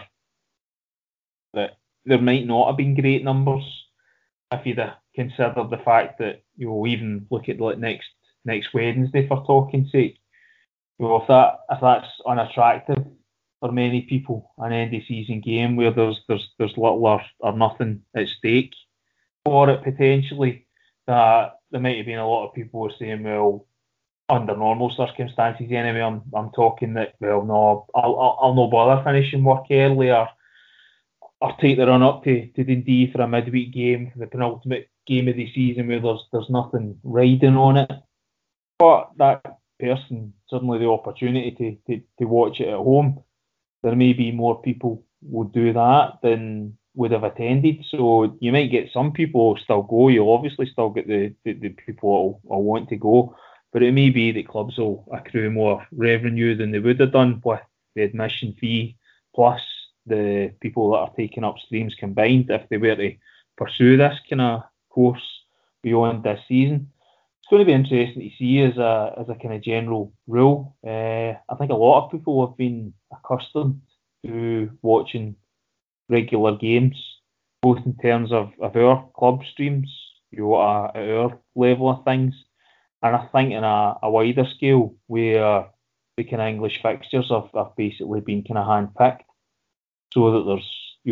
that there might not have been great numbers, if you'd considered the fact that you'll even look at like next Wednesday, for talking sake. If that's unattractive for many people, an end of season game where there's little or nothing at stake for it potentially, that there might have been a lot of people who are saying, well, under normal circumstances anyway, I'm talking that, well, no, I'll no bother finishing work early, or take the run up to Dundee for a midweek game, the penultimate game of the season where there's nothing riding on it. But that person, suddenly the opportunity to watch it at home, there may be more people will do that than would have attended. So you might get some people still go. You'll obviously still get the people will want to go, but it may be that clubs will accrue more revenue than they would have done with the admission fee plus the people that are taking up streams combined, if they were to pursue this kind of course beyond this season. It's going to be interesting to see as a kind of general rule. I think a lot of people have been accustomed to watching regular games, both in terms of our club streams, at our level of things, and I think in a wider scale where the kind of English fixtures have basically been kind of hand-picked, so that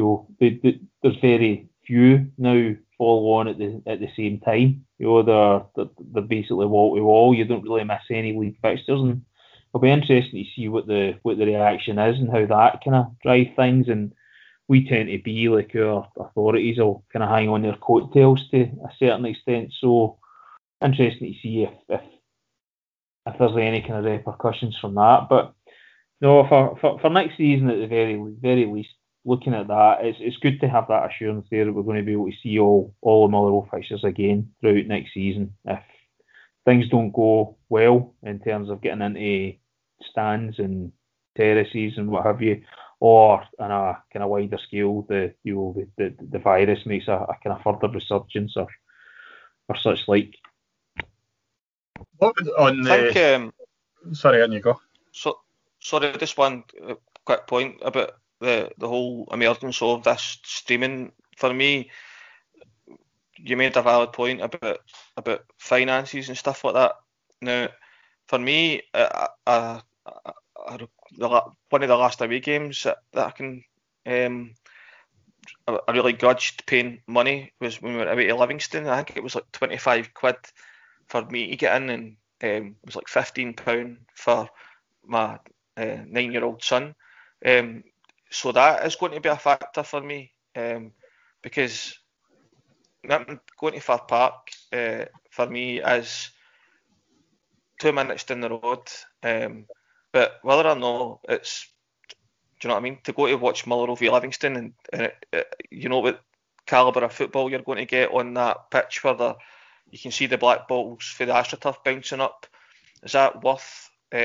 there's very few now follow on at the same time. They're basically wall to wall. You don't really miss any league fixtures, and it'll be interesting to see what the reaction is and how that kind of drive things. And we tend to be like, our authorities will kind of hang on their coattails to a certain extent. So interesting to see if there's any kind of repercussions from that. But no, for next season at the very least, looking at that, it's good to have that assurance there that we're going to be able to see all the Motherwell fixtures again throughout next season. If things don't go well in terms of getting into stands and terraces and what have you, or on a kind of wider scale, the virus makes a kind of further resurgence or such like. What on the? Sorry, on you go. Sorry, just one quick point about the whole emergence of this streaming. For me, you made a valid point about finances and stuff like that. Now, for me, one of the last away games that I can I really grudged paying money was when we were away to Livingston. I think it was like £25 for me to get in, and it was like £15 for my 9-year-old son. So that is going to be a factor for me, because going to Fir Park for me is 2 minutes down the road. But whether or not it's, do you know what I mean? To go to watch Motherwell v Livingston, and you know what calibre of football you're going to get on that pitch where you can see the black balls for the AstroTurf bouncing up. Is that worth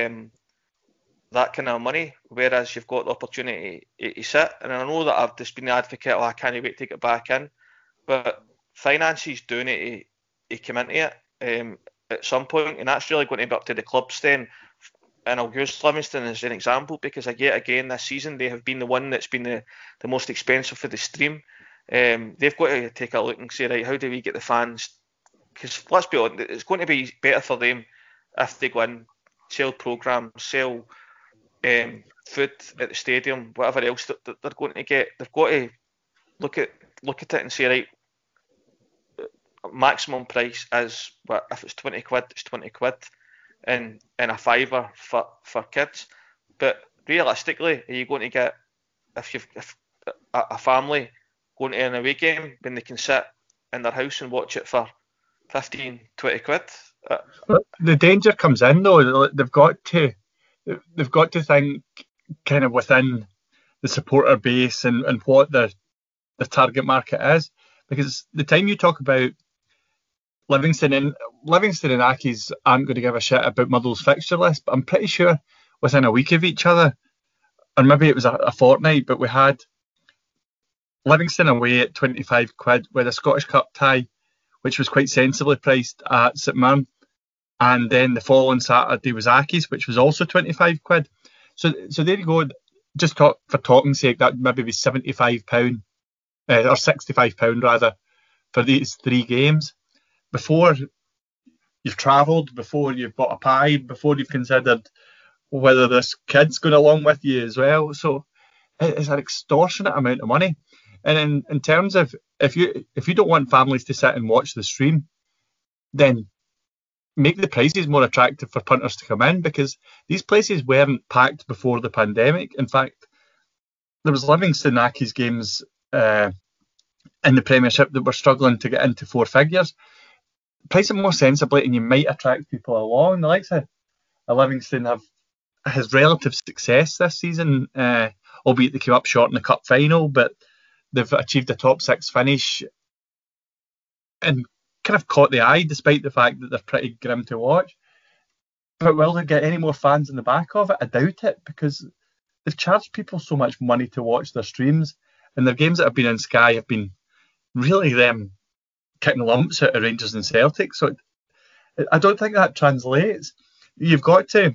that kind of money? Whereas you've got the opportunity to sit, and I know that I've just been the advocate, I can't wait to get back in, but finances do need to come into it at some point, and that's really going to be up to the clubs then. And I'll use Livingston as an example because again this season they have been the one that's been the most expensive for the stream. They've got to take a look and say, right, how do we get the fans? Because let's be honest, it's going to be better for them if they go in, sell programs, sell food at the stadium, whatever else that they're going to get. They've got to look at it and say, right, maximum price is, what, if it's 20 quid, it's 20 quid, and a fiver for kids. But realistically, are you going to get, if a family going to an away game when they can sit in their house and watch it for 15, 20 quid? The danger comes in though. They've got to think kind of within the supporter base and what the target market is, because the time you talk about Livingston and Accies aren't going to give a shit about Motherwell's fixture list, but I'm pretty sure within a week of each other, or maybe it was a fortnight, but we had Livingston away at 25 quid with a Scottish Cup tie, which was quite sensibly priced at St Mirren, and then the following Saturday was Accies, which was also 25 quid. So there you go. Just for talking's sake, that would maybe be £75 or £65 rather for these 3 games. Before you've travelled, before you've bought a pie, before you've considered whether this kid's going along with you as well. So it's an extortionate amount of money. And in terms of if you don't want families to sit and watch the stream, then make the prices more attractive for punters to come in, because these places weren't packed before the pandemic. In fact, there was Livingston Accies games in the Premiership that were struggling to get into 4 figures. Price it more sensibly and you might attract people along. The likes of Livingston has relative success this season, albeit they came up short in the cup final, but they've achieved a top 6 finish and kind of caught the eye despite the fact that they're pretty grim to watch. But will they get any more fans in the back of it? I doubt it, because they've charged people so much money to watch their streams, and their games that have been on Sky have been really them kicking lumps out of Rangers and Celtic. So I don't think that translates. You've got to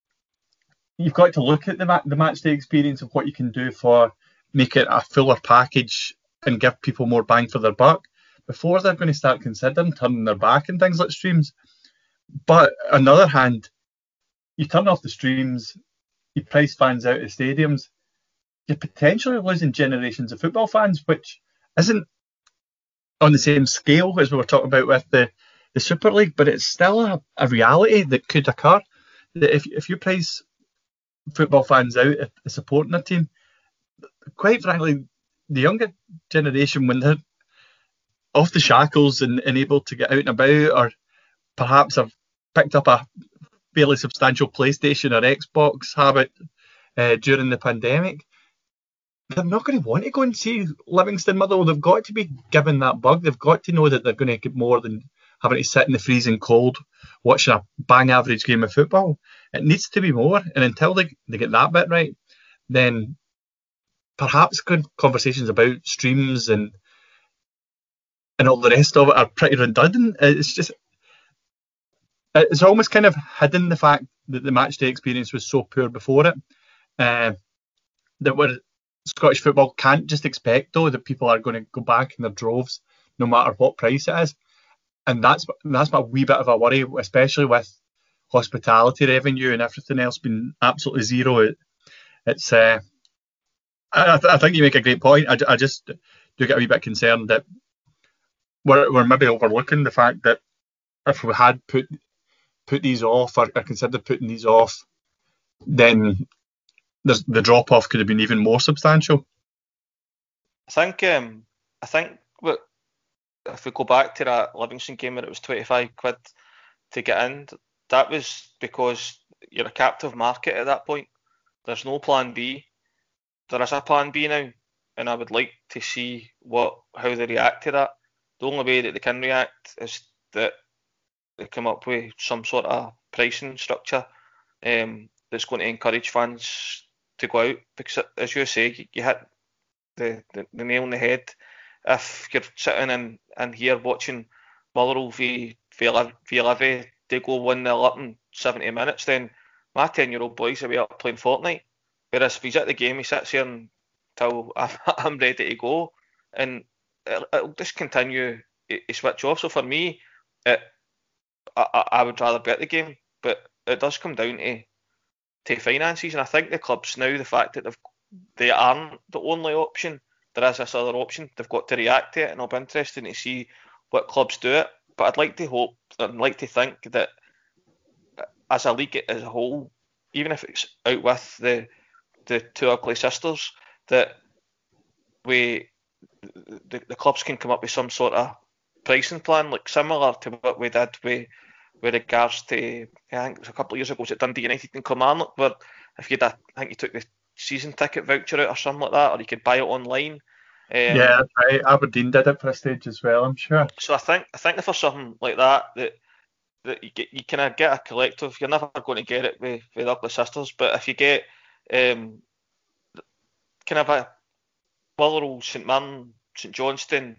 look at the match day experience of what you can do for make it a fuller package and give people more bang for their buck before they're going to start considering turning their back on things like streams. But on the other hand, you turn off the streams, you price fans out of stadiums, you're potentially losing generations of football fans, which isn't on the same scale as we were talking about with the Super League, but it's still a reality that could occur. That if you price football fans out of supporting their team, quite frankly, the younger generation, when they're off the shackles and able to get out and about, or perhaps have picked up a fairly substantial PlayStation or Xbox habit during the pandemic, they're not going to want to go and see Livingston Motherwell. They've got to be given that bug. They've got to know that they're going to get more than having to sit in the freezing cold watching a bang average game of football. It needs to be more, and until they get that bit right, then perhaps good conversations about streams and all the rest of it are pretty redundant. It's almost kind of hidden the fact that the matchday experience was so poor before it, that Scottish football can't just expect though that people are going to go back in their droves no matter what price it is. And that's my wee bit of a worry, especially with hospitality revenue and everything else being absolutely zero. It's I think you make a great point. I just do get a wee bit concerned that we're maybe overlooking the fact that if we had put these off or considered putting these off, then the drop off could have been even more substantial. I think what if we go back to that Livingston game where it was £25 to get in, that was because you're a captive market at that point. There's no plan B. There is a plan B now, and I would like to see how they react to that. The only way that they can react is that they come up with some sort of pricing structure that's going to encourage fans to go out, because as you say, you hit the nail on the head. If you're sitting in here watching Motherwell v Levy, they go 1-0 up in 70 minutes, then my 10-year-old boys will be up playing Fortnite. Whereas if he's at the game, he sits here until I'm ready to go, and it'll just continue to switch off. So for me, I would rather be at the game, but it does come down to finances, and I think the clubs now, the fact that they aren't the only option, there is this other option, they've got to react to it, and it'll be interesting to see what clubs do it. But I'd like to hope, I'd like to think that as a league as a whole, even if it's out with the two ugly sisters, that the clubs can come up with some sort of pricing plan, like similar to what we did with regards to, I think it was a couple of years ago, was it Dundee United and Kilmarnock, where if you I think you took the season ticket voucher out or something like that, or you could buy it online. Yeah, that's right. Aberdeen did it for a stage as well, I'm sure. So I think if there's something like that you kind of get a collective, you're never going to get it with the ugly sisters, but if you get kind of a Motherwell, St Mirren, St Johnstone,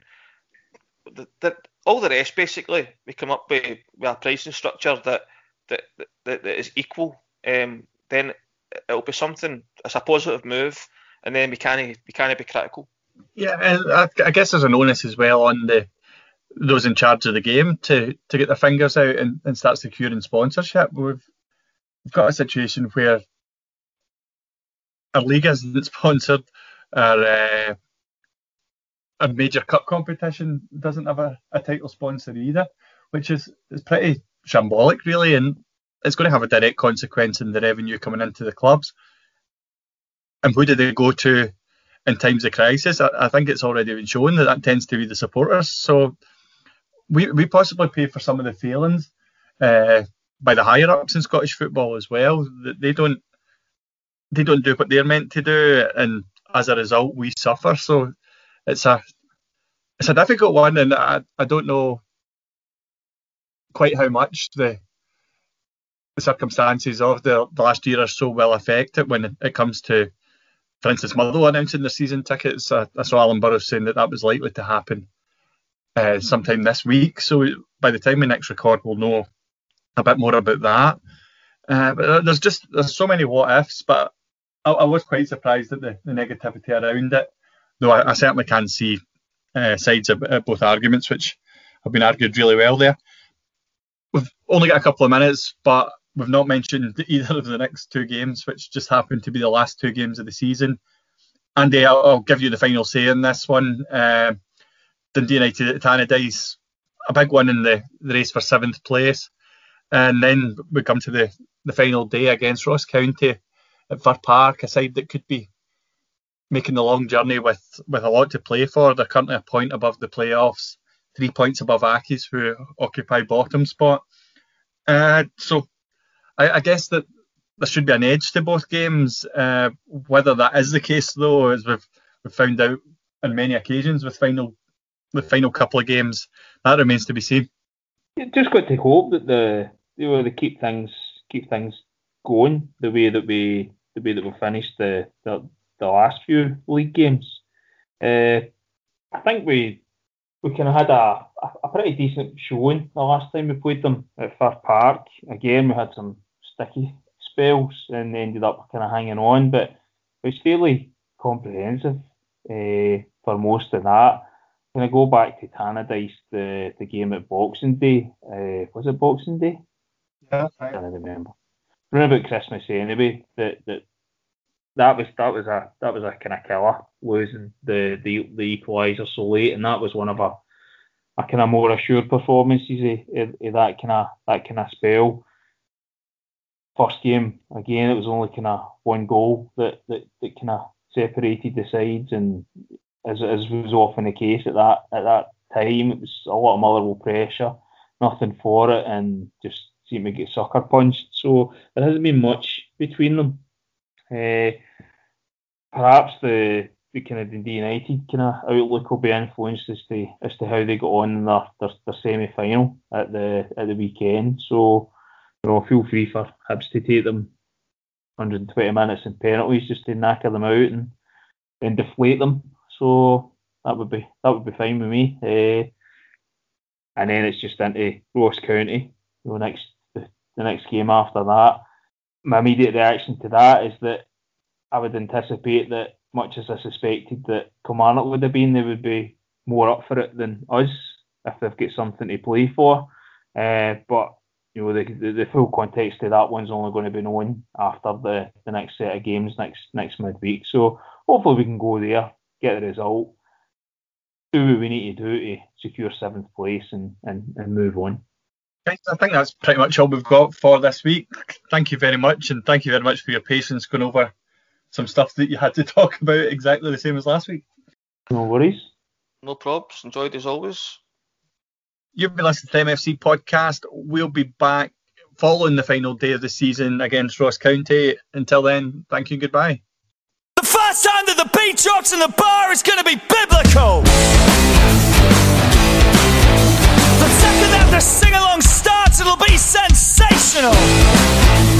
all the rest, basically, we come up with a pricing structure that is equal, then it'll be something, it's a positive move, and then we can't be critical. Yeah, and I guess there's an onus as well on those in charge of the game to get their fingers out and start securing sponsorship. We've got a situation where our league isn't sponsored, our major cup competition doesn't have a title sponsor either, which is pretty shambolic, really, and it's going to have a direct consequence in the revenue coming into the clubs. And who do they go to in times of crisis? I think it's already been shown that tends to be the supporters. So we possibly pay for some of the failings by the higher ups in Scottish football as well. They don't do what they're meant to do, and as a result, we suffer. So it's a difficult one, and I don't know quite how much the circumstances of the last year or so will affect it when it comes to, for instance, Motherwell announcing their season tickets. I saw Alan Burrows saying that was likely to happen sometime this week. So by the time we next record, we'll know a bit more about that. But there's so many what ifs. But I was quite surprised at the negativity around it. Though I certainly can see sides of both arguments, which have been argued really well there. We've only got a couple of minutes, but we've not mentioned either of the next two games, which just happen to be the last two games of the season. Andy, I'll give you the final say in this one. Dundee United at Tannadice, a big one in the race for 7th place. And then we come to the final day against Ross County at Fir Park, a side that could be making the long journey with a lot to play for. They're currently a point above the playoffs, 3 points above Accies, who occupy bottom spot. So I guess that there should be an edge to both games. Whether that is the case, though, as we've found out on many occasions with the final couple of games, that remains to be seen. You just got to hope that they keep things going the way that we finished the last few league games. I think we kind of had a pretty decent showing the last time we played them at Fir Park. Again, we had some sticky spells and ended up kind of hanging on, but it was fairly comprehensive for most of that. When I go back to Tannadice, the game at Boxing Day, was it Boxing Day? Yeah, I don't remember. Around about Christmas anyway. That was a kind of killer, losing the equaliser so late, and that was one of a kind of more assured performances of that kind of spell. first game, again, it was only kind of one goal that kind of separated the sides, and as was often the case at that time, it was a lot of Motherwell pressure, nothing for it, and just seemed to get sucker punched. So there hasn't been much between them. Perhaps the kind of Dundee United kind of outlook will be influenced as to how they go on in their semi-final at the weekend. So, feel free for Hibs to take them 120 minutes in penalties just to knacker them out and deflate them. So that would be fine with me. And then it's just into Ross County. The next game after that. My immediate reaction to that is that I would anticipate that, much as I suspected that Kilmarnock would have been, they would be more up for it than us if they've got something to play for. But the full context of that one's only going to be known after the next set of games next midweek. So hopefully we can go there, get the result, do what we need to do to secure 7th place and move on. I think that's pretty much all we've got for this week. Thank you very much, and thank you very much for your patience going over some stuff that you had to talk about exactly the same as last week. No worries. No probs. Enjoyed as always. You've been listening to the MFC podcast. We'll be back following the final day of the season against Ross County. Until then, thank you and goodbye. The first time that the beat drops in the bar is going to be biblical. The second that the sing-along starts, it'll be sensational.